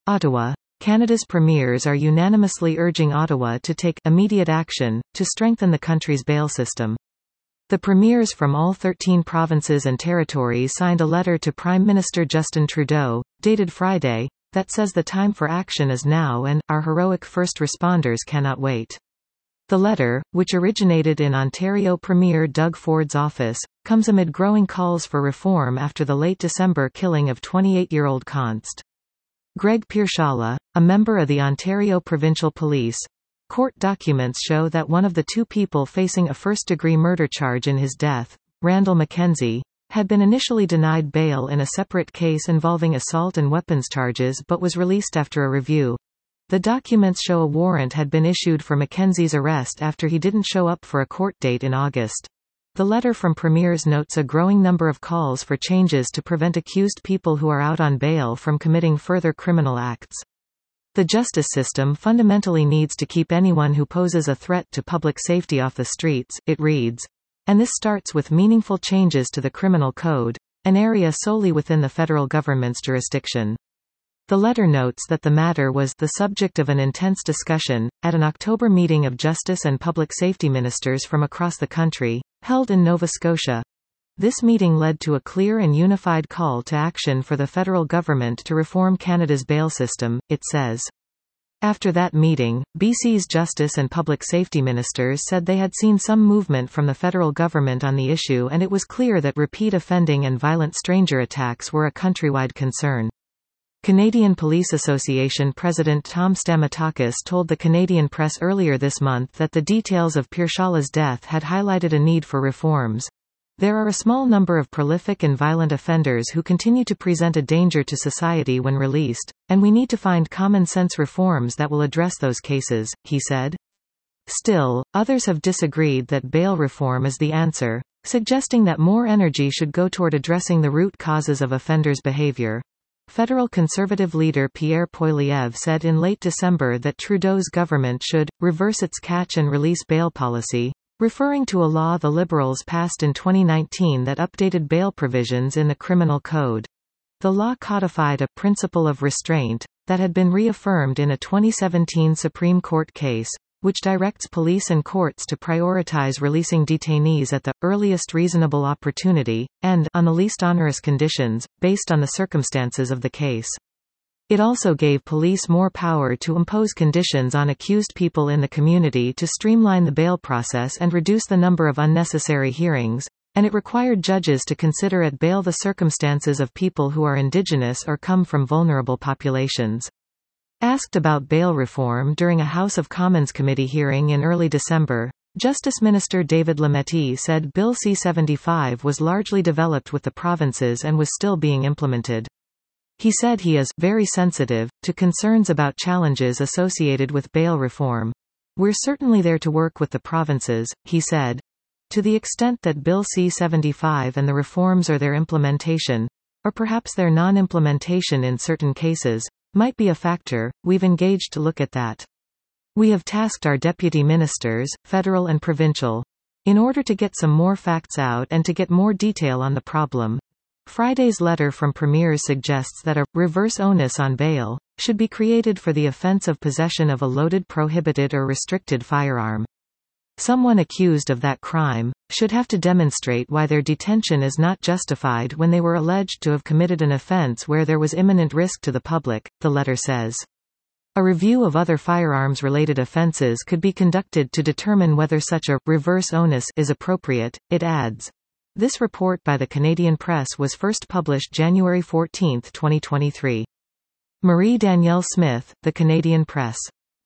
Ottawa. Canada's premiers are unanimously urging Ottawa to take immediate action to strengthen the country's bail system. The premiers from all 13 provinces and territories signed a letter to Prime Minister Justin Trudeau, dated Friday, that says the time for action is now and our heroic first responders cannot wait. The letter, which originated in Ontario Premier Doug Ford's office, comes amid growing calls for reform after the late December killing of 28-year-old Const. Greg Piershala, a member of the Ontario Provincial Police. Court documents show that one of the two people facing a first-degree murder charge in his death, Randall Mackenzie, had been initially denied bail in a separate case involving assault and weapons charges but was released after a review. The documents show a warrant had been issued for Mackenzie's arrest after he didn't show up for a court date in August. The letter from premiers notes a growing number of calls for changes to prevent accused people who are out on bail from committing further criminal acts. The justice system fundamentally needs to keep anyone who poses a threat to public safety off the streets, it reads. And this starts with meaningful changes to the criminal code, an area solely within the federal government's jurisdiction. The letter notes that the matter was the subject of an intense discussion at an October meeting of justice and public safety ministers from across the country, held in Nova Scotia. This meeting led to a clear and unified call to action for the federal government to reform Canada's bail system, it says. After that meeting, BC's Justice and Public Safety ministers said they had seen some movement from the federal government on the issue, and it was clear that repeat offending and violent stranger attacks were a countrywide concern. Canadian Police Association President Tom Stamatakis told the Canadian Press earlier this month that the details of Piershala's death had highlighted a need for reforms. There are a small number of prolific and violent offenders who continue to present a danger to society when released, and we need to find common-sense reforms that will address those cases, he said. Still, others have disagreed that bail reform is the answer, suggesting that more energy should go toward addressing the root causes of offenders' behavior. Federal Conservative leader Pierre Poilievre said in late December that Trudeau's government should reverse its catch-and-release bail policy, referring to a law the Liberals passed in 2019 that updated bail provisions in the criminal code. The law codified a principle of restraint that had been reaffirmed in a 2017 Supreme Court case, which directs police and courts to prioritize releasing detainees at the earliest reasonable opportunity, and on the least onerous conditions, based on the circumstances of the case. It also gave police more power to impose conditions on accused people in the community to streamline the bail process and reduce the number of unnecessary hearings, and it required judges to consider at bail the circumstances of people who are Indigenous or come from vulnerable populations. Asked about bail reform during a House of Commons committee hearing in early December, Justice Minister David Lametti said Bill C-75 was largely developed with the provinces and was still being implemented. He said he is very sensitive to concerns about challenges associated with bail reform. We're certainly there to work with the provinces, he said. To the extent that Bill C-75 and the reforms or their implementation, or perhaps their non-implementation in certain cases, might be a factor, we've engaged to look at that. We have tasked our deputy ministers, federal and provincial, in order to get some more facts out and to get more detail on the problem. Friday's letter from premiers suggests that a reverse onus on bail should be created for the offense of possession of a loaded, prohibited or restricted firearm. Someone accused of that crime should have to demonstrate why their detention is not justified when they were alleged to have committed an offense where there was imminent risk to the public, the letter says. A review of other firearms-related offenses could be conducted to determine whether such a reverse onus is appropriate, it adds. This report by the Canadian Press was first published January 14, 2023. Marie Danielle Smith, The Canadian Press.